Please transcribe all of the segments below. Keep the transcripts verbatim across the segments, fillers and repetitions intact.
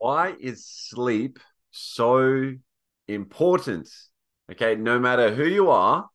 Why is sleep so important? Okay, no matter who you are,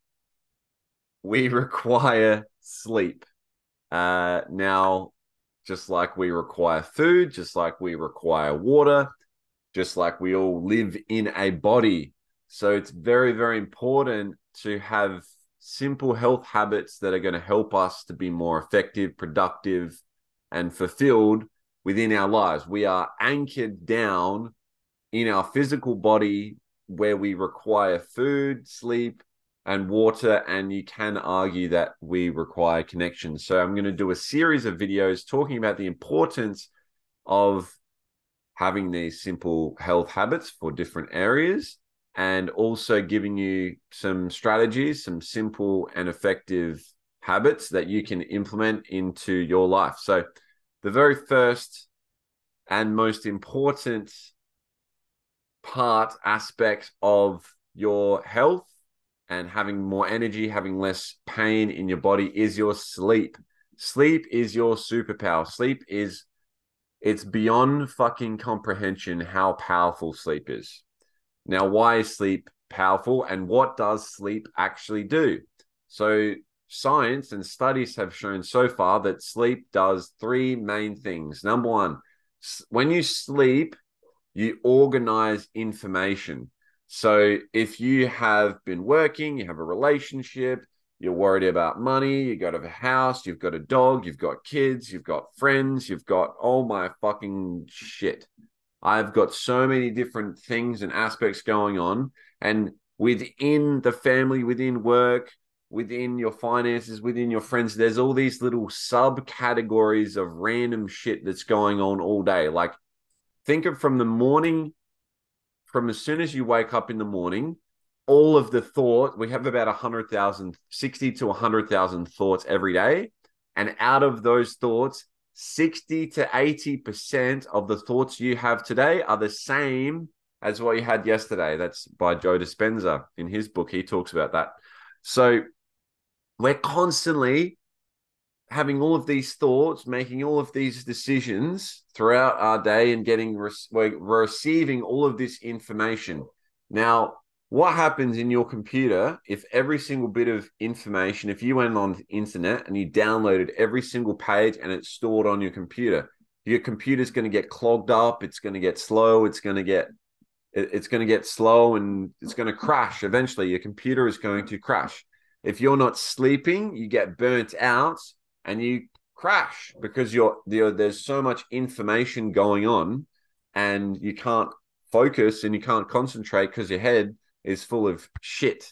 we require sleep. Uh, now, just like we require food, just like we require water, just like we all live in a body. So it's very, very important to have simple health habits that are going to help us to be more effective, productive, and fulfilled within our lives. We are anchored down in our physical body where we require food, sleep, and water, and you can argue that we require connection. So I'm going to do a series of videos talking about the importance of having these simple health habits for different areas, and also giving you some strategies, some simple and effective habits that you can implement into your life. So the very first and most important part, aspect of your health and having more energy, having less pain in your body is your sleep. Sleep is your superpower. Sleep is, it's beyond fucking comprehension how powerful sleep is. Now, why is sleep powerful and what does sleep actually do? So science and studies have shown so far that sleep does three main things. Number one, when you sleep, you organize information. So if you have been working, you have a relationship, you're worried about money, you got a house, you've got a dog, you've got kids, you've got friends, you've got all my fucking shit. I've got so many different things and aspects going on. And within the family, within work, within your finances, within your friends, there's all these little subcategories of random shit that's going on all day. Like, think of from the morning, from as soon as you wake up in the morning, all of the thought, we have about one hundred thousand, sixty to one hundred thousand thoughts every day. And out of those thoughts, sixty to eighty percent of the thoughts you have today are the same as what you had yesterday. That's by Joe Dispenza. In his book, he talks about that. So we're constantly having all of these thoughts, making all of these decisions throughout our day and getting, we're receiving all of this information. Now, what happens in your computer if every single bit of information, if you went on the internet and you downloaded every single page and it's stored on your computer, your computer's going to get clogged up, it's going to get slow, it's going to get it's going to get slow and it's going to crash. Eventually, your computer is going to crash. If you're not sleeping, you get burnt out and you crash because you're, you're there's so much information going on and you can't focus and you can't concentrate because your head is full of shit.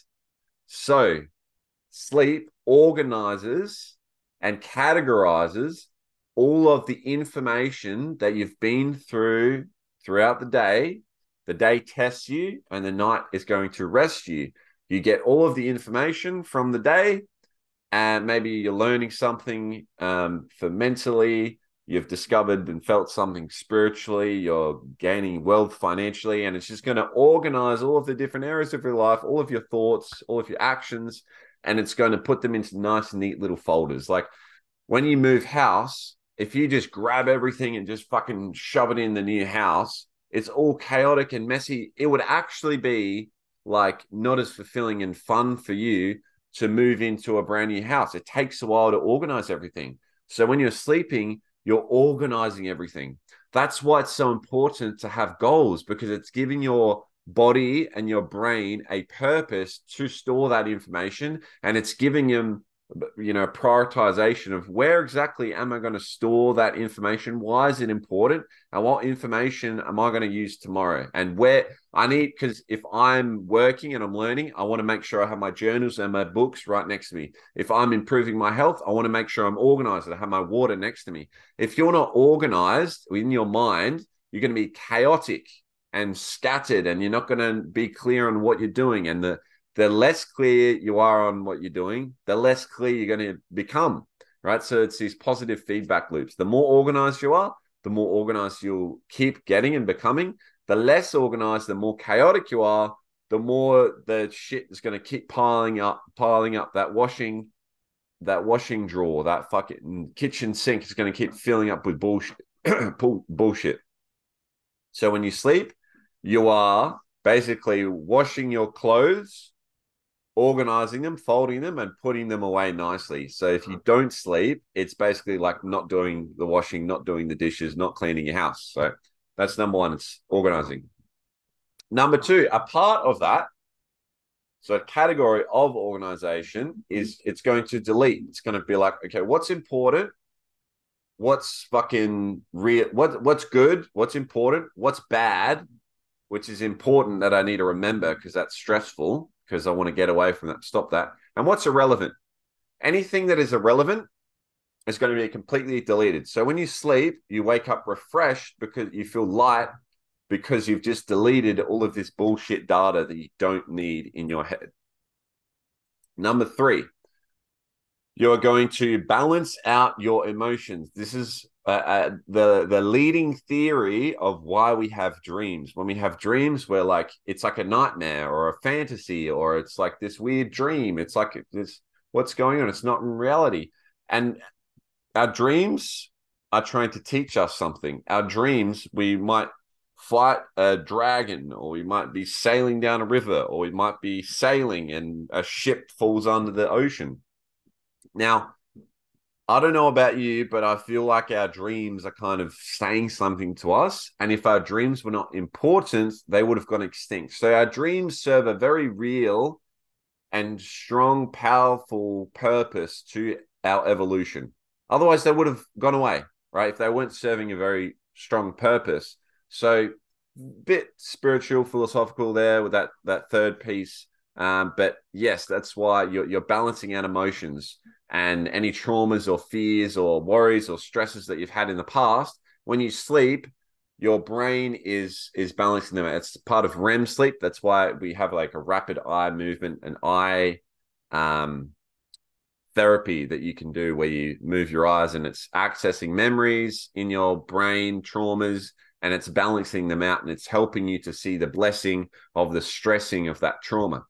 So sleep organizes and categorizes all of the information that you've been through throughout the day. The day tests you and the night is going to rest you. You get all of the information from the day, and maybe you're learning something um, for mentally, you've discovered and felt something spiritually, you're gaining wealth financially, and it's just going to organize all of the different areas of your life, all of your thoughts, all of your actions, and it's going to put them into nice, neat little folders. Like when you move house, if you just grab everything and just fucking shove it in the new house, it's all chaotic and messy. It would actually be like not as fulfilling and fun for you to move into a brand new house. It takes a while to organize everything. So when you're sleeping, you're organizing everything. That's why it's so important to have goals, because it's giving your body and your brain a purpose to store that information, and it's giving them, you know, prioritization of where exactly am I going to store that information? Why is it important? And what information am I going to use tomorrow? And where I need, because if I'm working and I'm learning, I want to make sure I have my journals and my books right next to me. If I'm improving my health, I want to make sure I'm organized and I have my water next to me. If you're not organized in your mind, you're going to be chaotic and scattered, and you're not going to be clear on what you're doing. And the the less clear you are on what you're doing, the less clear you're going to become, right? So it's these positive feedback loops. The more organized you are, the more organized you'll keep getting and becoming. The less organized, the more chaotic you are, the more the shit is going to keep piling up, piling up. That washing, that washing drawer, that fucking kitchen sink is going to keep filling up with bullshit, bullshit. So when you sleep, you are basically washing your clothes, organizing them, folding them, and putting them away nicely. So if you don't sleep, it's basically like not doing the washing, not doing the dishes, not cleaning your house. So that's number one, it's organizing. Number two, a part of that, so a category of organization is it's going to delete. It's going to be like, okay, what's important? What's fucking real? What what's good? What's important? What's bad? Which is important that I need to remember because that's stressful because I want to get away from that, stop that. And what's irrelevant? Anything that is irrelevant is going to be completely deleted. So when you sleep, you wake up refreshed because you feel light because you've just deleted all of this bullshit data that you don't need in your head. Number three, you're going to balance out your emotions. This is uh, uh, the the leading theory of why we have dreams. When we have dreams, we're like, it's like a nightmare or a fantasy, or it's like this weird dream. It's like this, what's going on? It's not in reality. And our dreams are trying to teach us something. Our dreams, we might fight a dragon, or we might be sailing down a river, or we might be sailing and a ship falls under the ocean. Now, I don't know about you, but I feel like our dreams are kind of saying something to us. And if our dreams were not important, they would have gone extinct. So our dreams serve a very real and strong, powerful purpose to our evolution. Otherwise, they would have gone away, right? If they weren't serving a very strong purpose. So, bit spiritual, philosophical there with that that third piece. Um, but yes, that's why you're you're balancing out emotions and any traumas or fears or worries or stresses that you've had in the past. When you sleep, your brain is is balancing them. It's part of R E M sleep. That's why we have like a rapid eye movement, an eye um, therapy that you can do where you move your eyes and it's accessing memories in your brain, traumas, and it's balancing them out and it's helping you to see the blessing of the stressing of that trauma.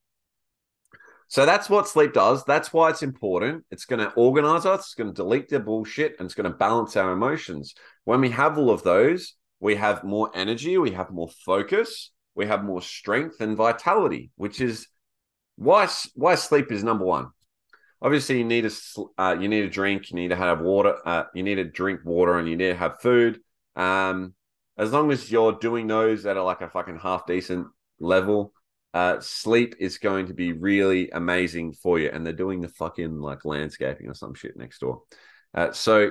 So that's what sleep does. That's why it's important. It's going to organize us. It's going to delete the bullshit and it's going to balance our emotions. When we have all of those, we have more energy, we have more focus, we have more strength and vitality, which is why, why sleep is number one. Obviously, you need to uh, you need to drink, you need to have water, uh, you need to drink water, and you need to have food. Um, as long as you're doing those at a, like a fucking half decent level, uh, sleep is going to be really amazing for you. And they're doing the fucking like landscaping or some shit next door. Uh, so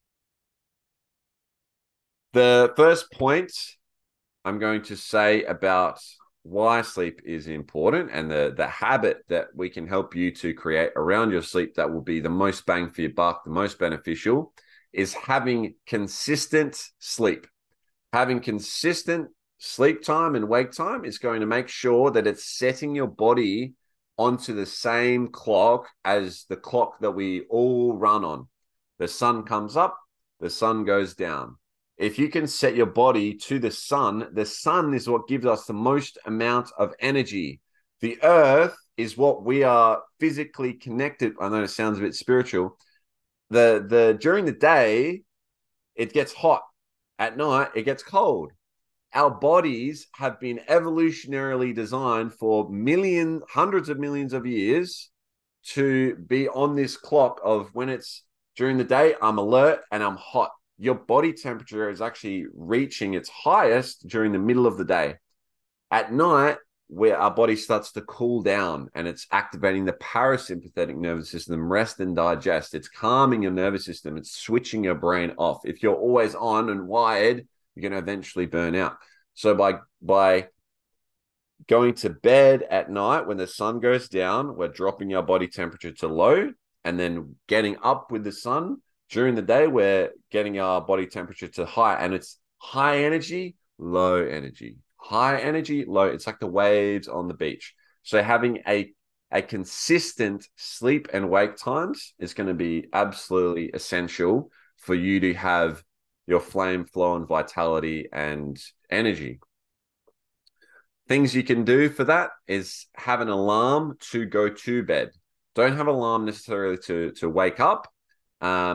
the first point I'm going to say about why sleep is important and the, the habit that we can help you to create around your sleep that will be the most bang for your buck, the most beneficial, is having consistent sleep. Having consistent sleep time and wake time is going to make sure that it's setting your body onto the same clock as the clock that we all run on. The sun comes up, the sun goes down. If you can set your body to the sun, the sun is what gives us the most amount of energy. The earth is what we are physically connected. I know it sounds a bit spiritual. The, the, during the day, it gets hot. At night, it gets cold. Our bodies have been evolutionarily designed for millions, hundreds of millions of years to be on this clock of when it's during the day, I'm alert and I'm hot. Your body temperature is actually reaching its highest during the middle of the day. At night, where our body starts to cool down and it's activating the parasympathetic nervous system, rest and digest. It's calming your nervous system. It's switching your brain off. If you're always on and wired, you're going to eventually burn out. So by, by going to bed at night when the sun goes down, we're dropping our body temperature to low, and then getting up with the sun during the day, we're getting our body temperature to high, and it's high energy, low energy, high energy, low. It's like the waves on the beach. So having a, a consistent sleep and wake times is going to be absolutely essential for you to have your flame, flow, and vitality and energy. Things you can do for that is have an alarm to go to bed. Don't have an alarm necessarily to, to wake up. Um,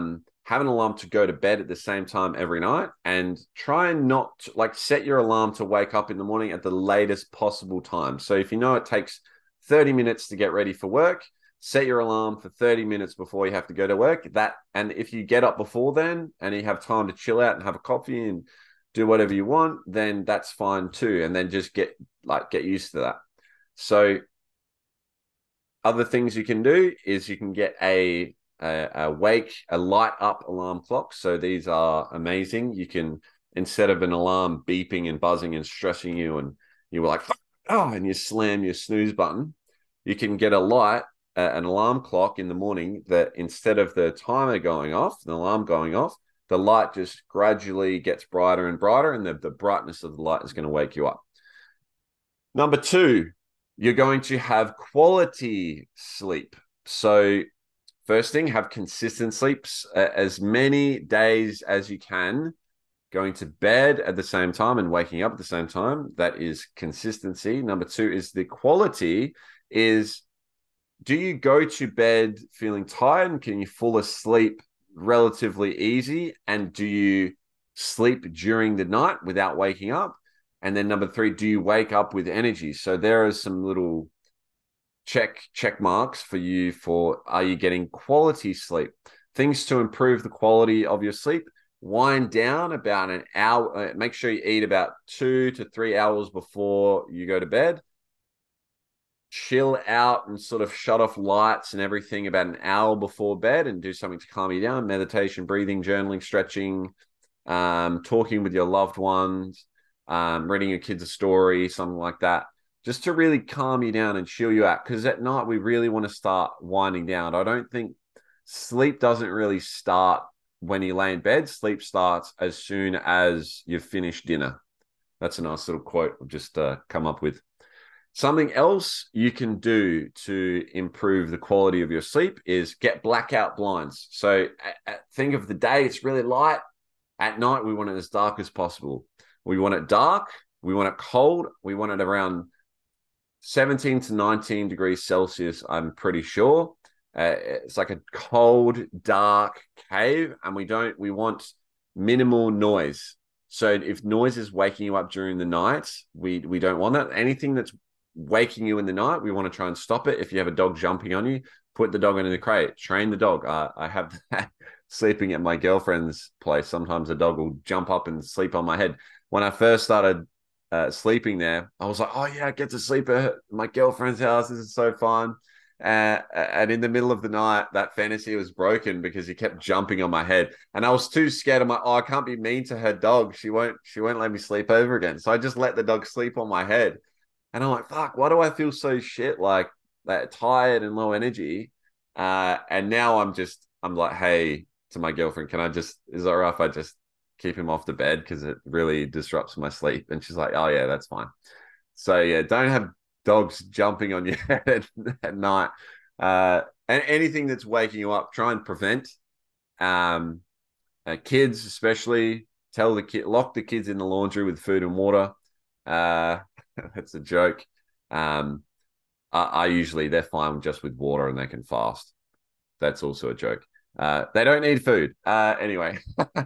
have an alarm to go to bed at the same time every night, and try and not to, like set your alarm to wake up in the morning at the latest possible time. So if you know it takes thirty minutes to get ready for work, set your alarm for thirty minutes before you have to go to work. That, and if you get up before then and you have time to chill out and have a coffee and do whatever you want, then that's fine too. And then just get like get used to that. So other things you can do is you can get a, a, a wake, a light up alarm clock. So these are amazing. You can, instead of an alarm beeping and buzzing and stressing you and you were like, oh, and you slam your snooze button, you can get a light, uh, an alarm clock in the morning that instead of the timer going off, the alarm going off, the light just gradually gets brighter and brighter, and the, the brightness of the light is going to wake you up. Number two, you're going to have quality sleep. So first thing, have consistent sleeps, uh, as many days as you can, going to bed at the same time and waking up at the same time. That is consistency. Number two is the quality is, do you go to bed feeling tired and can you fall asleep relatively easy? And do you sleep during the night without waking up? And then number three, do you wake up with energy? So there are some little check check marks for you for, are you getting quality sleep? Things to improve the quality of your sleep: wind down about an hour. Uh, make sure you eat about two to three hours before you go to bed. Chill out and sort of shut off lights and everything about an hour before bed and do something to calm you down. Meditation, breathing, journaling, stretching, um, talking with your loved ones, um, reading your kids a story, something like that, just to really calm you down and chill you out. Because at night, we really want to start winding down. I don't think sleep doesn't really start when you lay in bed. Sleep starts as soon as you've finished dinner. That's a nice little quote I've just uh, come up with. Something else you can do to improve the quality of your sleep is get blackout blinds. So uh, think of the day, it's really light. At night, we want it as dark as possible. We want it dark. We want it cold. We want it around seventeen to nineteen degrees Celsius, I'm pretty sure. Uh, it's like a cold, dark cave, and we don't, we want minimal noise. So if noise is waking you up during the night, we, we don't want that. Anything that's waking you in the night, we want to try and stop it. If you have a dog jumping on you, put the dog in the crate, train the dog. Uh, I have that sleeping at my girlfriend's place. Sometimes the dog will jump up and sleep on my head. When I first started uh, sleeping there, I was like, oh yeah, I get to sleep at my girlfriend's house. This is so fun. Uh, and in the middle of the night, that fantasy was broken because he kept jumping on my head, and I was too scared. I'm like, oh, I can't be mean to her dog. She won't, she won't let me sleep over again. So I just let the dog sleep on my head. And I'm like, fuck, why do I feel so shit, like that, tired and low energy? Uh, and now I'm just, I'm like, hey, to my girlfriend, can I just, is it all right if I just keep him off the bed? Because it really disrupts my sleep. And she's like, oh yeah, that's fine. So yeah, don't have dogs jumping on your head at, at night. Uh, and anything that's waking you up, try and prevent. Um, uh, kids, especially, tell the kid, lock the kids in the laundry with food and water. Uh, that's a joke. Um, I, I usually, they're fine just with water and they can fast. That's also a joke. Uh, they don't need food. Uh, anyway.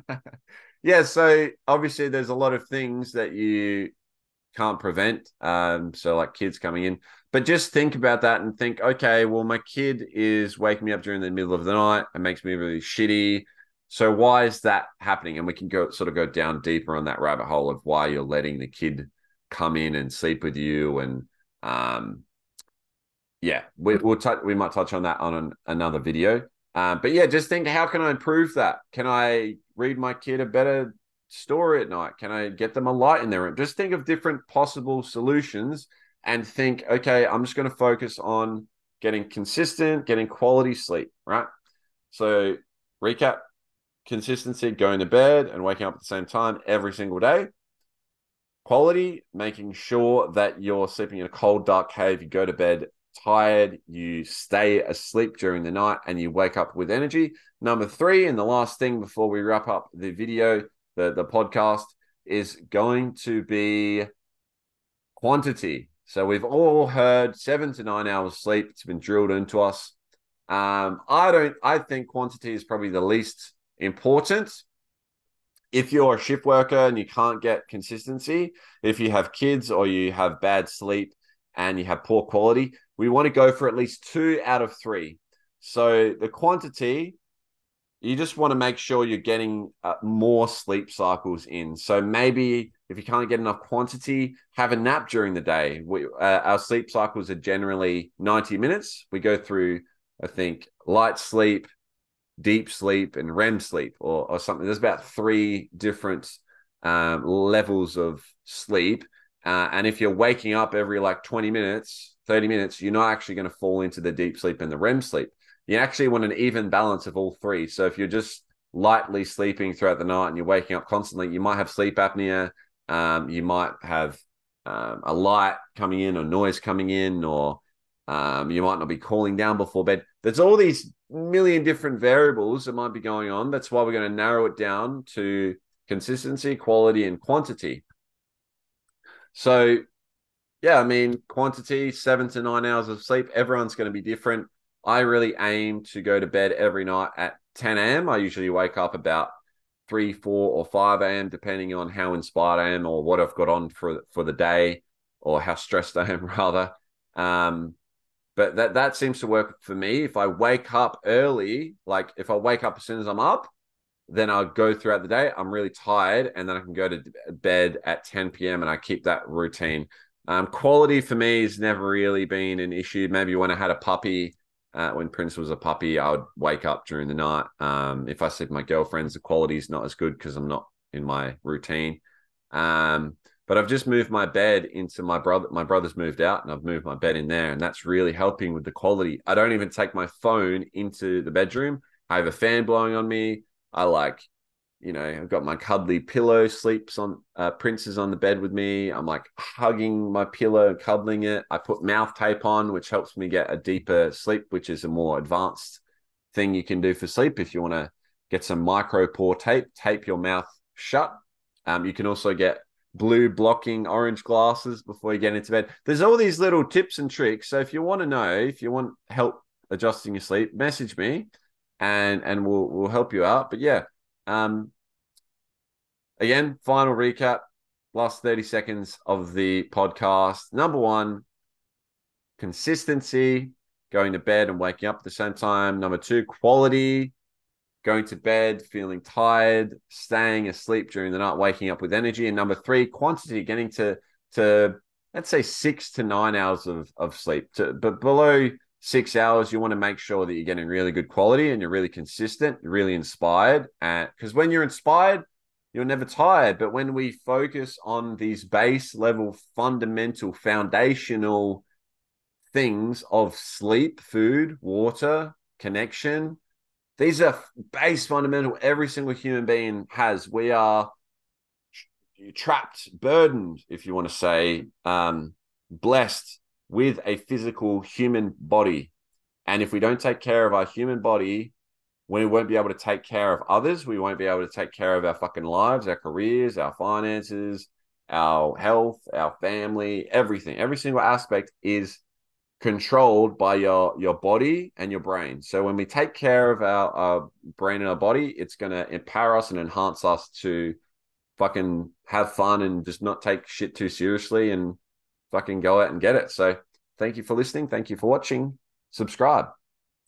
Yeah, so obviously there's a lot of things that you can't prevent. Um, so like kids coming in. But just think about that and think, okay, well, my kid is waking me up during the middle of the night. It makes me really shitty. So why is that happening? And we can go sort of go down deeper on that rabbit hole of why you're letting the kid come in and sleep with you. And um, yeah, we, we'll touch, we might touch on that on an, another video. Um, but yeah, just think, how can I improve that? Can I read my kid a better story at night? Can I get them a light in their room? Just think of different possible solutions and think, okay, I'm just going to focus on getting consistent, getting quality sleep, right? So recap: consistency, going to bed and waking up at the same time every single day. Quality, making sure that you're sleeping in a cold, dark cave. You go to bed tired, you stay asleep during the night, and you wake up with energy. Number three, and the last thing before we wrap up the video, the, the podcast, is going to be quantity. So we've all heard seven to nine hours sleep. It's been drilled into us. Um, I don't, I think quantity is probably the least important. If you're a shift worker and you can't get consistency, if you have kids or you have bad sleep and you have poor quality, we want to go for at least two out of three. So the quantity, you just want to make sure you're getting uh, more sleep cycles in. So maybe if you can't get enough quantity, have a nap during the day. We, uh, our sleep cycles are generally ninety minutes. We go through, I think, light sleep, deep sleep, and R E M sleep, or, or something. There's about three different um, levels of sleep. Uh, and if you're waking up every like twenty minutes, thirty minutes, you're not actually going to fall into the deep sleep and the R E M sleep. You actually want an even balance of all three. So if you're just lightly sleeping throughout the night and you're waking up constantly, you might have sleep apnea. Um, you might have um, a light coming in or noise coming in, or um, you might not be cooling down before bed. There's all these million different variables that might be going on. That's why we're going to narrow it down to consistency, quality, and quantity. So, yeah, I mean, quantity, seven to nine hours of sleep. Everyone's going to be different. I really aim to go to bed every night at ten a.m. I usually wake up about three, four, or five a.m. depending on how inspired I am or what I've got on for, for the day, or how stressed I am, rather. Um, but that, that seems to work for me. If I wake up early, like if I wake up as soon as I'm up, then I'll go throughout the day. I'm really tired, and then I can go to bed at ten p.m. and I keep that routine. Um, quality for me has never really been an issue. Maybe when I had a puppy, uh, when Prince was a puppy, I would wake up during the night. Um, if I sleep with my girlfriends, the quality is not as good because I'm not in my routine. Um, but I've just moved my bed into my brother. My brother's moved out, and I've moved my bed in there, and that's really helping with the quality. I don't even take my phone into the bedroom. I have a fan blowing on me. I like, you know, I've got my cuddly pillow, sleeps on, uh, Prince is on the bed with me. I'm like hugging my pillow, cuddling it. I put mouth tape on, which helps me get a deeper sleep, which is a more advanced thing you can do for sleep. If you want to get some micro pore tape, tape your mouth shut. Um, you can also get blue blocking orange glasses before you get into bed. There's all these little tips and tricks. So if you want to know, if you want help adjusting your sleep, message me and and we'll we'll help you out. But yeah, um, again, final recap, last thirty seconds of the podcast. Number one, consistency, going to bed and waking up at the same time. Number two, quality, going to bed feeling tired, staying asleep during the night, waking up with energy. And number three, quantity, getting to to let's say six to nine hours of of sleep. To, but below six hours, you want to make sure that you're getting really good quality and you're really consistent, you're really inspired. And because when you're inspired, you're never tired. But when we focus on these base level, fundamental, foundational things of sleep, food, water, connection, these are base fundamental every single human being has. We are trapped, burdened, if you want to say, um, blessed with a physical human body. And if we don't take care of our human body, we won't be able to take care of others. We won't be able to take care of our fucking lives, our careers, our finances, our health, our family, everything. Every single aspect is controlled by your your body and your brain. So when we take care of our, our brain and our body, it's going to empower us and enhance us to fucking have fun and just not take shit too seriously and fucking go out and get it. So thank you for listening. Thank you for watching. Subscribe.